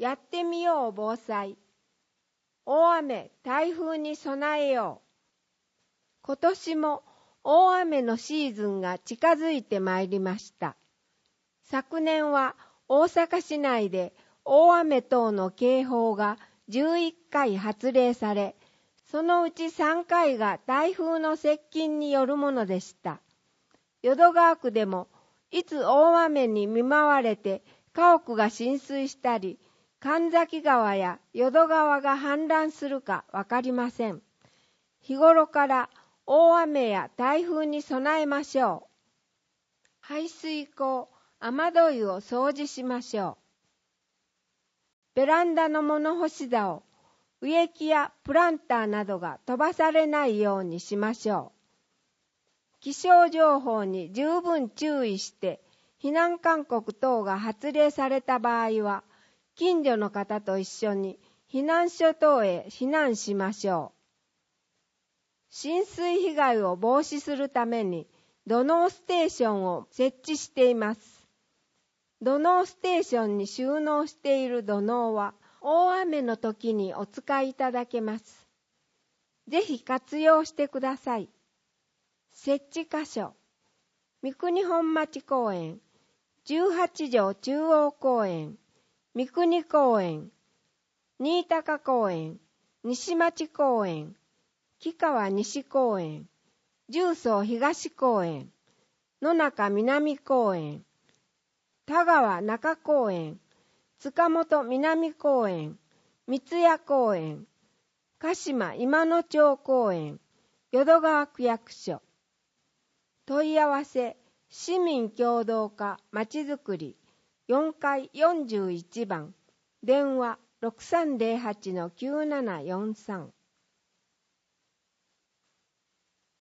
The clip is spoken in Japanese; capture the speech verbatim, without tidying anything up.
やってみよう防災。大雨、台風に備えよう。今年も大雨のシーズンが近づいてまいりました。昨年は大阪市内で大雨等の警報がじゅういっかい発令され、そのうちさんかいが台風の接近によるものでした。淀川区でもいつ大雨に見舞われて家屋が浸水したり、神崎川や淀川が氾濫するかわかりません。日頃から大雨や台風に備えましょう。排水溝、雨どいを掃除しましょう。ベランダの物干し竿、植木やプランターなどが飛ばされないようにしましょう。気象情報に十分注意して、避難勧告等が発令された場合は、近所の方と一緒に避難所等へ避難しましょう。浸水被害を防止するために土のうステーションを設置しています。土のうステーションに収納している土のうは大雨の時にお使いいただけます。ぜひ活用してください。設置箇所、三国本町公園、じゅうはち条中央公園、三国公園、新高公園、西町公園、木川西公園、十三東公園、野中南公園、田川中公園、塚本南公園、三谷公園、鹿島今野町公園、淀川区役所。問い合わせ、市民協働課まちづくりよんかいよんじゅういちばん、電話 ろくさんぜろはちのきゅうななよんさん。